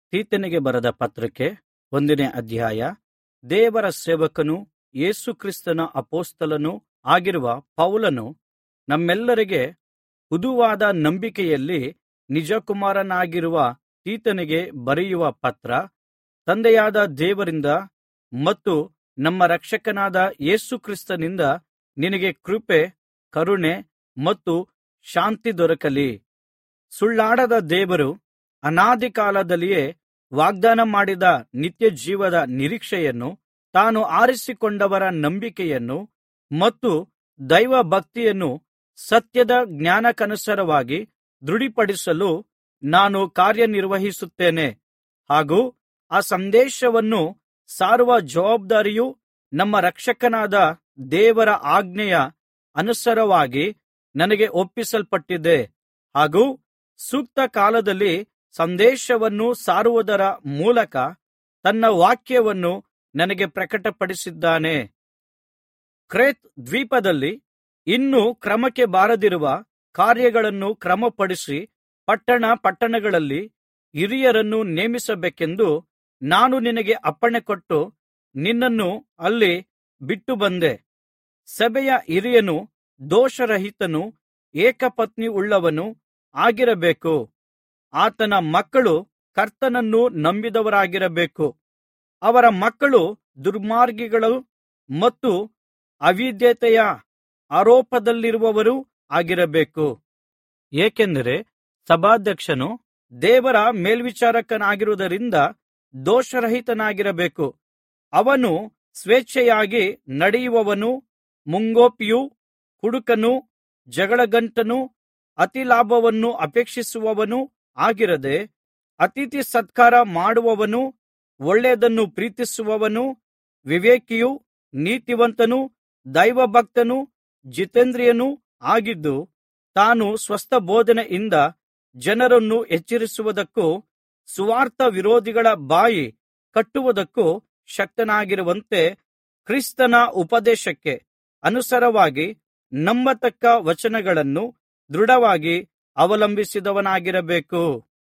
ತೀತನಿಗೆ ಬರೆದ ಪತ್ರಕ್ಕೆ 1ನೇ ಅಧ್ಯಾಯ. ದೇವರ ಸೇವಕನೂ ಯೇಸು ಕ್ರಿಸ್ತನ ಅಪೊಸ್ತಲನೂ ಆಗಿರುವ ಪೌಲನು, ನಮ್ಮೆಲ್ಲರಿಗೆ ಹುದುವಾದ ನಂಬಿಕೆಯಲ್ಲಿ ನಿಜಕುಮಾರನಾಗಿರುವ ತೀತನಿಗೆ ಬರೆಯುವ ಪತ್ರ, ತಂದೆಯಾದ ದೇವರಿಂದ ಮತ್ತು ನಮ್ಮ ರಕ್ಷಕನಾದ ಯೇಸು ಕ್ರಿಸ್ತನಿಂದ ನಿನಗೆ ಕೃಪೆ, ಕರುಣೆ ಮತ್ತು ಶಾಂತಿ ದೊರಕಲಿ. ಸುಳ್ಳಾಡದ ದೇವರು ಅನಾದಿ ಕಾಲದಲ್ಲಿಯೇ ವಾಗ್ದಾನ ಮಾಡಿದ ನಿತ್ಯಜೀವದ ನಿರೀಕ್ಷೆಯನ್ನು, ತಾನು ಆರಿಸಿಕೊಂಡವರ ನಂಬಿಕೆಯನ್ನು ಮತ್ತು ದೈವಭಕ್ತಿಯನ್ನು ಸತ್ಯದ ಜ್ಞಾನಕ್ಕನುಸಾರವಾಗಿ ದೃಢಪಡಿಸಲು ನಾನು ಕಾರ್ಯನಿರ್ವಹಿಸುತ್ತೇನೆ. ಹಾಗೂ ಆ ಸಂದೇಶವನ್ನು ಸಾರುವ ಜವಾಬ್ದಾರಿಯು ನಮ್ಮ ರಕ್ಷಕನಾದ ದೇವರ ಆಜ್ಞೆಯ ಅನುಸಾರವಾಗಿ ನನಗೆ ಒಪ್ಪಿಸಲ್ಪಟ್ಟಿದೆ. ಹಾಗೂ ಸೂಕ್ತ ಕಾಲದಲ್ಲಿ ಸಂದೇಶವನ್ನು ಸಾರುವುದರ ಮೂಲಕ ತನ್ನ ವಾಕ್ಯವನ್ನು ನನಗೆ ಪ್ರಕಟಪಡಿಸಿದ್ದಾನೆ. ಕ್ರೇತ್ ದ್ವೀಪದಲ್ಲಿ ಇನ್ನೂ ಕ್ರಮಕ್ಕೆ ಬಾರದಿರುವ ಕಾರ್ಯಗಳನ್ನು ಕ್ರಮಪಡಿಸಿ ಪಟ್ಟಣಗಳಲ್ಲಿ ಹಿರಿಯರನ್ನು ನೇಮಿಸಬೇಕೆಂದು ನಾನು ನಿನಗೆ ಅಪ್ಪಣೆಕೊಟ್ಟು ನಿನ್ನನ್ನು ಅಲ್ಲಿ ಬಿಟ್ಟು ಬಂದೆ. ಸಭೆಯ ಹಿರಿಯನು ದೋಷರಹಿತನೂ ಏಕಪತ್ನಿಯುಳ್ಳವನೂ ಆಗಿರಬೇಕು. ಆತನ ಮಕ್ಕಳು ಕರ್ತನನ್ನು ನಂಬಿದವರಾಗಿರಬೇಕು. ಅವರ ಮಕ್ಕಳು ದುರ್ಮಾರ್ಗಿಗಳು ಮತ್ತು ಅವಿಧೇಯತೆಯ ಆರೋಪದಲ್ಲಿರುವವರೂ ಆಗಿರಬೇಕು. ಏಕೆಂದರೆ ಸಭಾಧ್ಯಕ್ಷನು ದೇವರ ಮೇಲ್ವಿಚಾರಕನಾಗಿರುವುದರಿಂದ ದೋಷರಹಿತನಾಗಿರಬೇಕು. ಅವನು ಸ್ವೇಚ್ಛೆಯಾಗಿ ನಡೆಯುವವನೂ, ಮುಂಗೋಪಿಯೂ, ಕುಡುಕನೂ, ಜಗಳಗಂಟನೂ, ಅತಿಲಾಭವನ್ನು ಅಪೇಕ್ಷಿಸುವವನೂ ಆಗಿರದೆ, ಅತಿಥಿ ಸತ್ಕಾರ ಮಾಡುವವನೂ, ಒಳ್ಳೆಯದನ್ನು ಪ್ರೀತಿಸುವವನೂ, ವಿವೇಕಿಯೂ, ನೀತಿವಂತನೂ, ದೈವಭಕ್ತನೂ, ಜಿತೇಂದ್ರಿಯನೂ ಆಗಿದ್ದು, ತಾನು ಸ್ವಸ್ಥ ಬೋಧನೆಯಿಂದ ಜನರನ್ನು ಎಚ್ಚರಿಸುವುದಕ್ಕೂ ಸುವಾರ್ತ ವಿರೋಧಿಗಳ ಬಾಯಿ ಕಟ್ಟುವುದಕ್ಕೂ ಶಕ್ತನಾಗಿರುವಂತೆ, ಕ್ರಿಸ್ತನ ಉಪದೇಶಕ್ಕೆ ಅನುಸಾರವಾಗಿ ನಂಬತಕ್ಕ ವಚನಗಳನ್ನು ದೃಢವಾಗಿ ಅವಲಂಬಿಸಿದವನಾಗಿರಬೇಕು.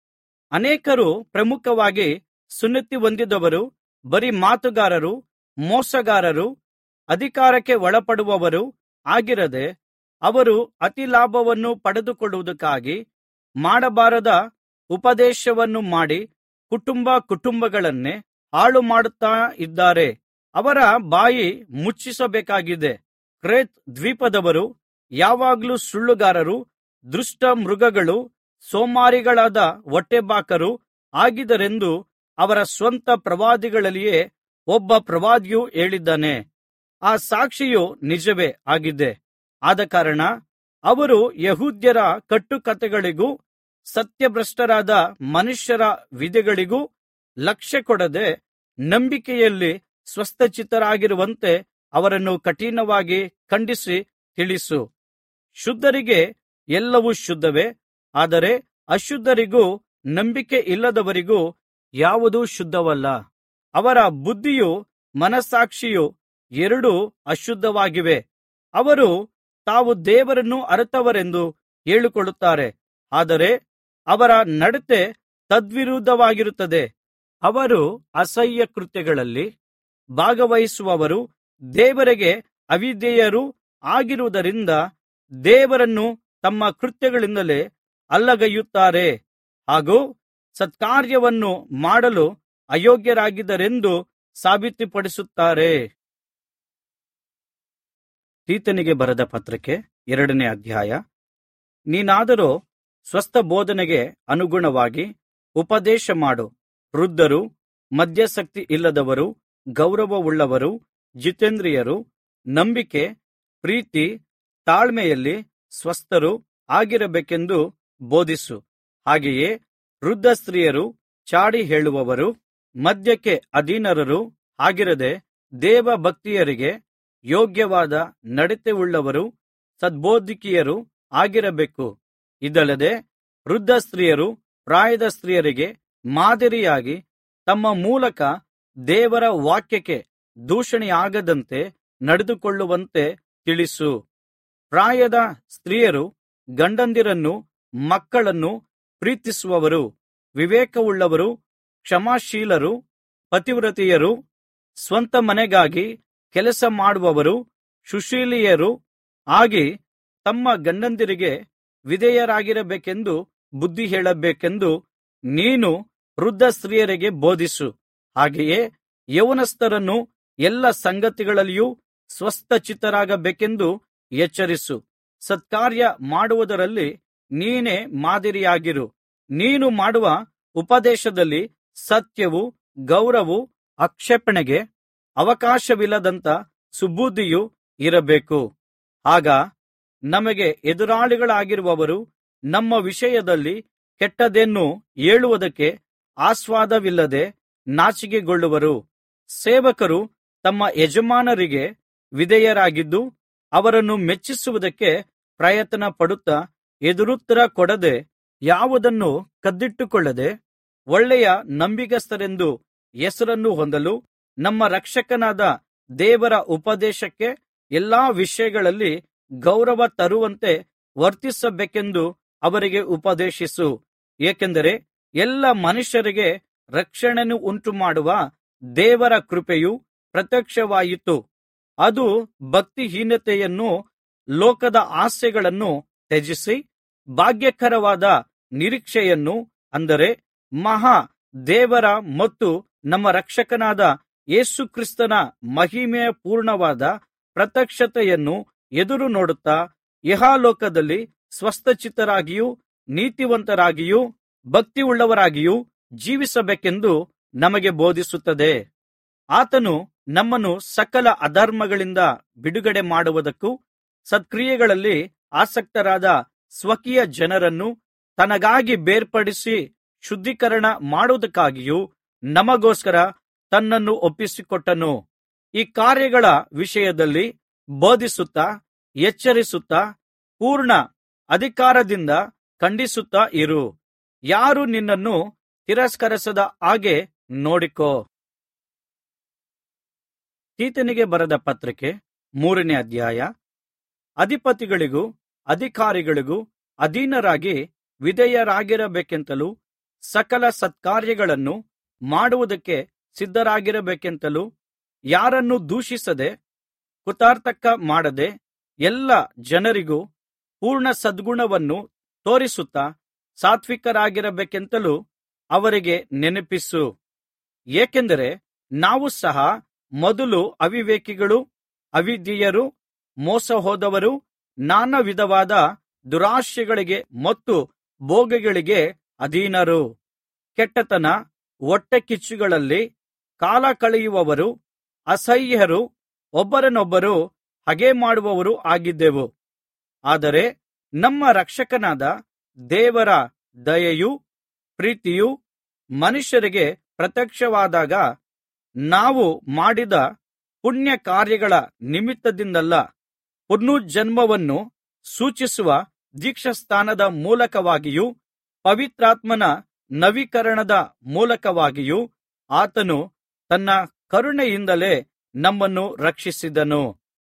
ಅನೇಕರು ಪ್ರಮುಖವಾಗಿ ಸುನ್ನತಿ ಹೊಂದಿದವರು ಬರೀ ಮಾತುಗಾರರು, ಮೋಸಗಾರರು, ಅಧಿಕಾರಕ್ಕೆ ಒಳಪಡುವವರೂ ಆಗಿರದೆ, ಅವರು ಅತಿಲಾಭವನ್ನು ಪಡೆದುಕೊಳ್ಳುವುದಕ್ಕಾಗಿ ಮಾಡಬಾರದ ಉಪದೇಶವನ್ನು ಮಾಡಿ ಕುಟುಂಬಗಳನ್ನೇ ಹಾಳು ಮಾಡುತ್ತಾ ಇದ್ದಾರೆ. ಅವರ ಬಾಯಿ ಮುಚ್ಚಿಸಬೇಕಾಗಿದೆ. ಕ್ರೇತ್ ದ್ವೀಪದವರು ಯಾವಾಗಲೂ ಸುಳ್ಳುಗಾರರು, ದುಷ್ಟ ಮೃಗಗಳು, ಸೋಮಾರಿಗಳಾದ ಹೊಟ್ಟೆಬಾಕರು ಆಗಿದ್ದರೆಂದು ಅವರ ಸ್ವಂತ ಪ್ರವಾದಿಗಳಲ್ಲಿಯೇ ಒಬ್ಬ ಪ್ರವಾದಿಯು ಹೇಳಿದ್ದಾನೆ. ಆ ಸಾಕ್ಷಿಯು ನಿಜವೇ ಆಗಿದೆ. ಆದಕಾರಣ ಅವರು ಯೆಹೂದ್ಯರ ಕಟ್ಟುಕಥೆಗಳಿಗೂ ಸತ್ಯಭ್ರಷ್ಟರಾದ ಮನುಷ್ಯರ ವಿಧಿಗಳಿಗೂ ಲಕ್ಷ್ಯಕೊಡದೆ ನಂಬಿಕೆಯಲ್ಲಿ ಸ್ವಸ್ಥಚಿತ್ತರಾಗಿರುವಂತೆ ಅವರನ್ನು ಕಠಿಣವಾಗಿ ಖಂಡಿಸಿ ತಿಳಿಸು. ಶುದ್ಧರಿಗೆ ಎಲ್ಲವೂ ಶುದ್ಧವೇ, ಆದರೆ ಅಶುದ್ಧರಿಗೂ ನಂಬಿಕೆ ಇಲ್ಲದವರಿಗೂ ಯಾವುದೂ ಶುದ್ಧವಲ್ಲ. ಅವರ ಬುದ್ಧಿಯೂ ಮನಸ್ಸಾಕ್ಷಿಯೂ ಎರಡೂ ಅಶುದ್ಧವಾಗಿವೆ. ಅವರು ತಾವು ದೇವರನ್ನು ಅರಿತವರೆಂದು ಹೇಳಿಕೊಳ್ಳುತ್ತಾರೆ, ಆದರೆ ಅವರ ನಡತೆ ತದ್ವಿರುದ್ಧವಾಗಿರುತ್ತದೆ. ಅವರು ಅಸಹ್ಯ ಕೃತ್ಯಗಳಲ್ಲಿ ಭಾಗವಹಿಸುವವರೂ ದೇವರಿಗೆ ಅವಿಧೇಯರೂ ಆಗಿರುವುದರಿಂದ ದೇವರನ್ನು ತಮ್ಮ ಕೃತ್ಯಗಳಿಂದಲೇ ಅಲ್ಲಗಳೆಯುತ್ತಾರೆ. ಹಾಗೂ ಸತ್ಕಾರ್ಯವನ್ನು ಮಾಡಲು ಅಯೋಗ್ಯರಾಗಿದ್ದಾರೆಂದು ಸಾಬೀತುಪಡಿಸುತ್ತಾರೆ. ತೀತನಿಗೆ ಬರೆದ ಪತ್ರಕ್ಕೆ 2ನೇ ಅಧ್ಯಾಯ. ನೀನಾದರೋ ಸ್ವಸ್ಥ ಬೋಧನೆಗೆ ಅನುಗುಣವಾಗಿ ಉಪದೇಶ ಮಾಡು. ವೃದ್ಧರು, ಮದ್ಯಾಸಕ್ತಿ ಇಲ್ಲದವರು, ಗೌರವವುಳ್ಳವರು, ಜಿತೇಂದ್ರಿಯರು, ನಂಬಿಕೆ, ಪ್ರೀತಿ, ತಾಳ್ಮೆಯಲ್ಲಿ ಸ್ವಸ್ಥರು ಆಗಿರಬೇಕೆಂದು ಬೋಧಿಸು. ಹಾಗೆಯೇ ವೃದ್ಧ ಸ್ತ್ರೀಯರು, ಚಾಡಿ ಹೇಳುವವರು, ಮದ್ಯಕ್ಕೆ ಅಧೀನರು ಆಗಿರದೆ ದೇವಭಕ್ತಿಯರಿಗೆ ಯೋಗ್ಯವಾದ ನಡತೆಯುಳ್ಳವರು, ಸದ್ಬೋಧಕಿಯರು ಆಗಿರಬೇಕು. ಇದಲ್ಲದೆ ವೃದ್ಧ ಸ್ತ್ರೀಯರು ಪ್ರಾಯದ ಸ್ತ್ರೀಯರಿಗೆ ಮಾದರಿಯಾಗಿ ತಮ್ಮ ಮೂಲಕ ದೇವರ ವಾಕ್ಯಕ್ಕೆ ದೂಷಣೆಯಾಗದಂತೆ ನಡೆದುಕೊಳ್ಳುವಂತೆ ತಿಳಿಸು. ಪ್ರಾಯದ ಸ್ತ್ರೀಯರು ಗಂಡಂದಿರನ್ನೂ ಮಕ್ಕಳನ್ನೂ ಪ್ರೀತಿಸುವವರು, ವಿವೇಕವುಳ್ಳವರು, ಕ್ಷಮಾಶೀಲರು, ಪತಿವ್ರತೆಯರು, ಸ್ವಂತ ಮನೆಗಾಗಿ ಕೆಲಸ ಮಾಡುವವರು, ಸುಶೀಲೆಯರು ಆಗಿ ತಮ್ಮ ಗಂಡಂದಿರಿಗೆ ವಿಧೇಯರಾಗಿರಬೇಕೆಂದು ಬುದ್ಧಿ ಹೇಳಬೇಕೆಂದು ನೀನು ವೃದ್ಧ ಸ್ತ್ರೀಯರಿಗೆ ಬೋಧಿಸು. ಹಾಗೆಯೇ ಯೌವನಸ್ಥರನ್ನು ಎಲ್ಲ ಸಂಗತಿಗಳಲ್ಲಿಯೂ ಸ್ವಸ್ಥಚಿತ್ತರಾಗಬೇಕೆಂದು ಎಚ್ಚರಿಸು. ಸತ್ಕಾರ್ಯ ಮಾಡುವುದರಲ್ಲಿ ನೀನೇ ಮಾದರಿಯಾಗಿರು. ನೀನು ಮಾಡುವ ಉಪದೇಶದಲ್ಲಿ ಸತ್ಯವೂ ಗೌರವವೂ ಆಕ್ಷೇಪಣೆಗೆ ಅವಕಾಶವಿಲ್ಲದಂಥ ಸುಬುದ್ಧಿಯೂ ಇರಬೇಕು. ಆಗ ನಮಗೆ ಎದುರಾಳಿಗಳಾಗಿರುವವರು ನಮ್ಮ ವಿಷಯದಲ್ಲಿ ಕೆಟ್ಟದ್ದೇನೂ ಹೇಳುವುದಕ್ಕೆ ಆಸ್ಪದವಿಲ್ಲದೆ ನಾಚಿಕೆಗೊಳ್ಳುವರು. ಸೇವಕರು ತಮ್ಮ ಯಜಮಾನರಿಗೆ ವಿಧೇಯರಾಗಿದ್ದು ಅವರನ್ನು ಮೆಚ್ಚಿಸುವುದಕ್ಕೆ ಪ್ರಯತ್ನ ಪಡುತ್ತಾ ಎದುರುತ್ತರ ಕೊಡದೆ ಯಾವುದನ್ನು ಕದ್ದಿಟ್ಟುಕೊಳ್ಳದೆ ಒಳ್ಳೆಯ ನಂಬಿಗಸ್ತರೆಂದು ಹೆಸರನ್ನು ಹೊಂದಲು ನಮ್ಮ ರಕ್ಷಕನಾದ ದೇವರ ಉಪದೇಶಕ್ಕೆ ಎಲ್ಲಾ ವಿಷಯಗಳಲ್ಲಿ ಗೌರವ ತರುವಂತೆ ವರ್ತಿಸಬೇಕೆಂದು ಅವರಿಗೆ ಉಪದೇಶಿಸು. ಏಕೆಂದರೆ ಎಲ್ಲ ಮನುಷ್ಯರಿಗೆ ರಕ್ಷಣೆಯನ್ನು ಉಂಟುಮಾಡುವ ದೇವರ ಕೃಪೆಯು ಪ್ರತ್ಯಕ್ಷವಾಯಿತು. ಅದು ಭಕ್ತಿಹೀನತೆಯನ್ನೂ ಲೋಕದ ಆಸೆಗಳನ್ನು ತ್ಯಜಿಸಿ ಭಾಗ್ಯಕರವಾದ ನಿರೀಕ್ಷೆಯನ್ನು, ಅಂದರೆ ಮಹಾ ದೇವರ ಮತ್ತು ನಮ್ಮ ರಕ್ಷಕನಾದ ಯೇಸು ಕ್ರಿಸ್ತನ ಮಹಿಮೆಯ ಪೂರ್ಣವಾದ ಪ್ರತ್ಯಕ್ಷತೆಯನ್ನು ಎದುರು ನೋಡುತ್ತಾ ಇಹಲೋಕದಲ್ಲಿ ಸ್ವಸ್ಥಚಿತ್ತರಾಗಿಯೂ ನೀತಿವಂತರಾಗಿಯೂ ಭಕ್ತಿಯುಳ್ಳವರಾಗಿಯೂ ಜೀವಿಸಬೇಕೆಂದು ನಮಗೆ ಬೋಧಿಸುತ್ತದೆ. ಆತನು ನಮ್ಮನ್ನು ಸಕಲ ಅಧರ್ಮಗಳಿಂದ ಬಿಡುಗಡೆ ಮಾಡುವುದಕ್ಕೂ ಸತ್ಕ್ರಿಯೆಗಳಲ್ಲಿ ಆಸಕ್ತರಾದ ಸ್ವಕೀಯ ಜನರನ್ನು ತನಗಾಗಿ ಬೇರ್ಪಡಿಸಿ ಶುದ್ಧೀಕರಣ ಮಾಡುವುದಕ್ಕಾಗಿಯೂ ನಮಗೋಸ್ಕರ ತನ್ನನ್ನು ಒಪ್ಪಿಸಿಕೊಟ್ಟನು. ಈ ಕಾರ್ಯಗಳ ವಿಷಯದಲ್ಲಿ ಬೋಧಿಸುತ್ತಾ ಎಚ್ಚರಿಸುತ್ತಾ ಪೂರ್ಣ ಅಧಿಕಾರದಿಂದ ಖಂಡಿಸುತ್ತಾ ಇರು. ಯಾರೂ ನಿನ್ನನ್ನು ತಿರಸ್ಕರಿಸದ ಹಾಗೆ ನೋಡಿಕೋ. ತೀತನಿಗೆ ಬರೆದ ಪತ್ರಿಕೆ 3ನೇ ಅಧ್ಯಾಯ. ಅಧಿಪತಿಗಳಿಗೂ ಅಧಿಕಾರಿಗಳಿಗೂ ಅಧೀನರಾಗಿ ವಿಧೇಯರಾಗಿರಬೇಕೆಂತಲೂ ಸಕಲ ಸತ್ಕಾರ್ಯಗಳನ್ನು ಮಾಡುವುದಕ್ಕೆ ಸಿದ್ಧರಾಗಿರಬೇಕೆಂತಲೂ ಯಾರನ್ನೂ ದೂಷಿಸದೆ ಕುತಾರ್ಥಕ ಮಾಡದೆ ಎಲ್ಲ ಜನರಿಗೂ ಪೂರ್ಣ ಸದ್ಗುಣವನ್ನು ತೋರಿಸುತ್ತಾ ಸಾತ್ವಿಕರಾಗಿರಬೇಕೆಂತಲೂ ಅವರಿಗೆ ನೆನಪಿಸು. ಏಕೆಂದರೆ ನಾವು ಸಹ ಮೊದಲು ಅವಿವೇಕಿಗಳೂ ಅವಿಧೇಯರೂ ಮೋಸಹೋದವರೂ ನಾನಾ ವಿಧವಾದ ದುರಾಶೆಗಳಿಗೆ ಮತ್ತು ಭೋಗಗಳಿಗೆ ಅಧೀನರು, ಕೆಟ್ಟತನ ಹೊಟ್ಟೆಕಿಚ್ಚುಗಳಲ್ಲಿ ಕಾಲ ಕಳೆಯುವವರು, ಅಸಹ್ಯರು, ಒಬ್ಬರನ್ನೊಬ್ಬರು ಹಗೆಮಾಡುವವರೂ ಆಗಿದ್ದೆವು. ಆದರೆ ನಮ್ಮ ರಕ್ಷಕನಾದ ದೇವರ ದಯೆಯೂ ಪ್ರೀತಿಯೂ ಮನುಷ್ಯರಿಗೆ ಪ್ರತ್ಯಕ್ಷವಾದಾಗ ನಾವು ಮಾಡಿದ ಪುಣ್ಯ ಕಾರ್ಯಗಳ ನಿಮಿತ್ತದಿಂದಲ್ಲ, ಪುನರುಜ್ಜನ್ಮವನ್ನು ಸೂಚಿಸುವ ದೀಕ್ಷಾಸ್ನಾನದ ಮೂಲಕವಾಗಿಯೂ ಪವಿತ್ರಾತ್ಮನ ನವೀಕರಣದ ಮೂಲಕವಾಗಿಯೂ ಆತನು ತನ್ನ ಕರುಣೆಯಿಂದಲೇ ನಮ್ಮನ್ನು ರಕ್ಷಿಸಿದನು.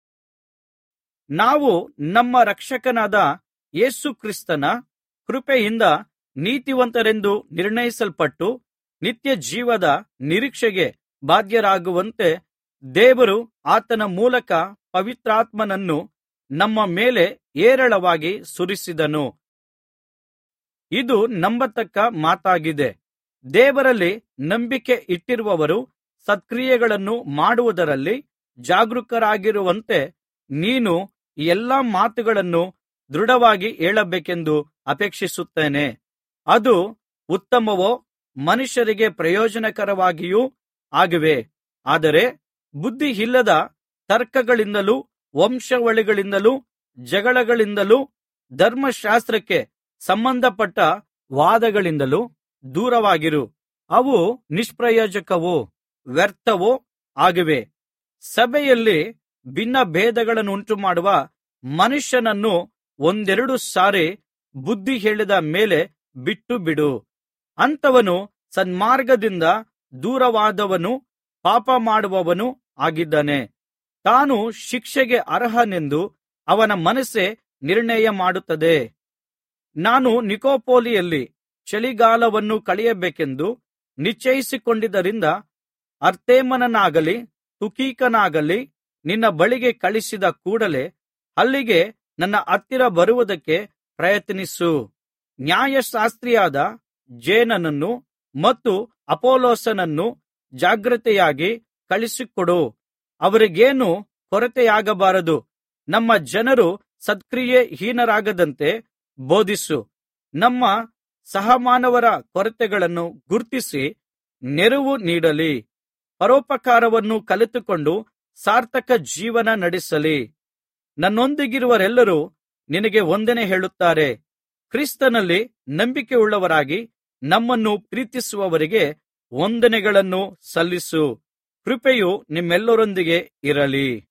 ನಾವು ನಮ್ಮ ರಕ್ಷಕನಾದ ಯೇಸು ಕ್ರಿಸ್ತನ ಕೃಪೆಯಿಂದ ನೀತಿವಂತರೆಂದು ನಿರ್ಣಯಿಸಲ್ಪಟ್ಟು ನಿತ್ಯಜೀವದ ನಿರೀಕ್ಷೆಗೆ ಬಾಧ್ಯರಾಗುವಂತೆ ದೇವರು ಆತನ ಮೂಲಕ ಪವಿತ್ರಾತ್ಮನನ್ನು ನಮ್ಮ ಮೇಲೆ ಹೇರಳವಾಗಿ ಸುರಿಸಿದನು. ಇದು ನಂಬತಕ್ಕ ಮಾತಾಗಿದೆ. ದೇವರಲ್ಲಿ ನಂಬಿಕೆ ಇಟ್ಟಿರುವವರು ಸತ್ಕ್ರಿಯೆಗಳನ್ನು ಮಾಡುವುದರಲ್ಲಿ ಜಾಗರೂಕರಾಗಿರುವಂತೆ ನೀನು ಈ ಎಲ್ಲಾ ಮಾತುಗಳನ್ನು ದೃಢವಾಗಿ ಹೇಳಬೇಕೆಂದು ಅಪೇಕ್ಷಿಸುತ್ತೇನೆ. ಅದು ಉತ್ತಮವೋ ಮನುಷ್ಯರಿಗೆ ಪ್ರಯೋಜನಕರವಾಗಿಯೂ ಆಗಿವೆ. ಆದರೆ ಬುದ್ಧಿಯಿಲ್ಲದ ತರ್ಕಗಳಿಂದಲೂ ವಂಶಾವಳಿಗಳಿಂದಲೂ ಜಗಳಗಳಿಂದಲೂ ಧರ್ಮಶಾಸ್ತ್ರಕ್ಕೆ ಸಂಬಂಧಪಟ್ಟ ವಾದಗಳಿಂದಲೂ ದೂರವಾಗಿರು. ಅವು ನಿಷ್ಪ್ರಯೋಜಕವೂ ವ್ಯರ್ಥವೂ ಆಗಿವೆ. ಸಭೆಯಲ್ಲಿ ಭಿನ್ನಭೇದಗಳನ್ನುಂಟುಮಾಡುವ ಮನುಷ್ಯನನ್ನು ಒಂದೆರಡು ಸಾರಿ ಬುದ್ಧಿ ಹೇಳಿದ ಮೇಲೆ ಬಿಟ್ಟು ಬಿಡು. ಅಂಥವನು ಸನ್ಮಾರ್ಗದಿಂದ ದೂರವಾದವನೂ ಪಾಪ ಮಾಡುವವನೂ ಆಗಿದ್ದಾನೆ. ತಾನು ಶಿಕ್ಷೆಗೆ ಅರ್ಹನೆಂದು ಅವನ ಮನಸ್ಸೇ ನಿರ್ಣಯ ಮಾಡುತ್ತದೆ. ನಾನು ನಿಕೊಪೋಲಿಯಲ್ಲಿ ಚಳಿಗಾಲವನ್ನು ಕಳೆಯಬೇಕೆಂದು ನಿಶ್ಚಯಿಸಿಕೊಂಡಿದ್ದರಿಂದ ಅರ್ತೇಮನನ್ನಾಗಲಿ ತುಖಿಕನಾಗಲಿ ನಿನ್ನ ಬಳಿಗೆ ಕಳುಹಿಸಿದ ಕೂಡಲೆ ಅಲ್ಲಿಗೆ ನನ್ನ ಹತ್ತಿರ ಬರುವುದಕ್ಕೆ ಪ್ರಯತ್ನಿಸು. ನ್ಯಾಯಶಾಸ್ತ್ರಿಯಾದ ಜೇನನನ್ನು ಮತ್ತು ಅಪೊಲ್ಲೋಸನನ್ನು ಜಾಗ್ರತೆಯಾಗಿ ಕಳುಹಿಸಿಕೊಡು. ಅವರಿಗೇನೂ ಕೊರತೆಯಾಗಬಾರದು. ನಮ್ಮ ಜನರು ಸತ್ಕ್ರಿಯೆಹೀನರಾಗದಂತೆ ಬೋಧಿಸು. ನಮ್ಮ ಸಹಮಾನವರ ಕೊರತೆಗಳನ್ನು ಗುರುತಿಸಿ ನೆರವು ನೀಡಲಿ. ಪರೋಪಕಾರವನ್ನು ಕಲಿತುಕೊಂಡು ಸಾರ್ಥಕ ಜೀವನ ನಡೆಸಲಿ. ನನ್ನೊಂದಿಗಿರುವವರೆಲ್ಲರೂ ನಿನಗೆ ವಂದನೆ ಹೇಳುತ್ತಾರೆ. ಕ್ರಿಸ್ತನಲ್ಲಿ ನಂಬಿಕೆಯುಳ್ಳವರಾಗಿ ನಮ್ಮನ್ನು ಪ್ರೀತಿಸುವವರಿಗೆ ವಂದನೆಗಳನ್ನು ಸಲ್ಲಿಸು. ಕೃಪೆಯು ನಿಮ್ಮೆಲ್ಲರೊಂದಿಗೆ ಇರಲಿ.